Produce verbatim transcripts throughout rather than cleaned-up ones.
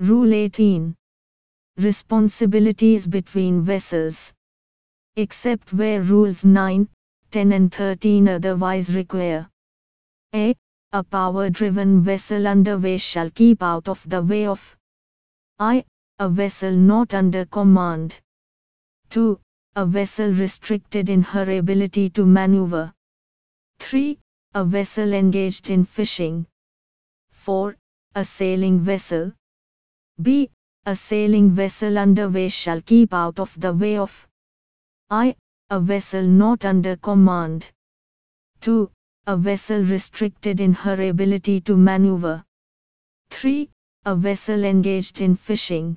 Rule eighteen. Responsibilities between vessels. Except where Rules nine, ten and thirteen otherwise require. A. A power-driven vessel underway shall keep out of the way of I. A vessel not under command. two. A vessel restricted in her ability to maneuver. three. A vessel engaged in fishing. four. A sailing vessel. B. A sailing vessel underway shall keep out of the way of I. A vessel not under command. two. A vessel restricted in her ability to maneuver. three. A vessel engaged in fishing.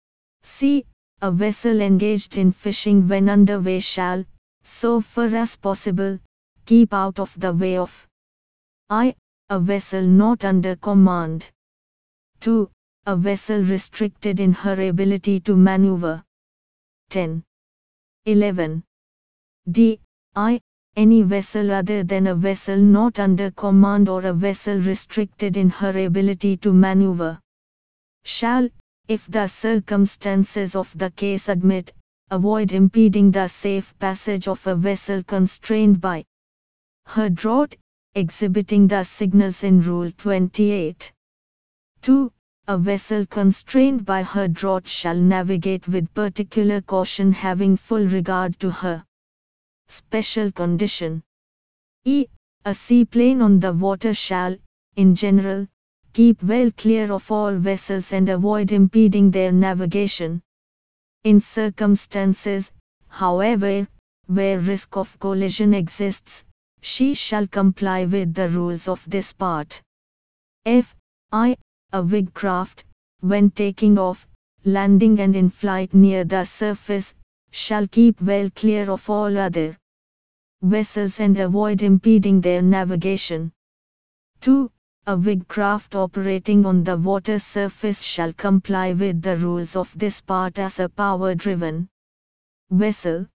C. A vessel engaged in fishing when underway shall, so far as possible, keep out of the way of I. A vessel not under command. two. A vessel restricted in her ability to maneuver. ten. eleven. D. I. Any vessel other than a vessel not under command or a vessel restricted in her ability to maneuver, shall, if the circumstances of the case admit, avoid impeding the safe passage of a vessel constrained by her draught, exhibiting the signals in Rule twenty-eight. two. A vessel constrained by her draught shall navigate with particular caution, having full regard to her special condition. E. A seaplane on the water shall, in general, keep well clear of all vessels and avoid impeding their navigation. In circumstances, however, where risk of collision exists, she shall comply with the rules of this part. F. I. A big craft, when taking off, landing and in flight near the surface, shall keep well clear of all other vessels and avoid impeding their navigation. two. A big craft operating on the water surface shall comply with the rules of this part as a power-driven vessel.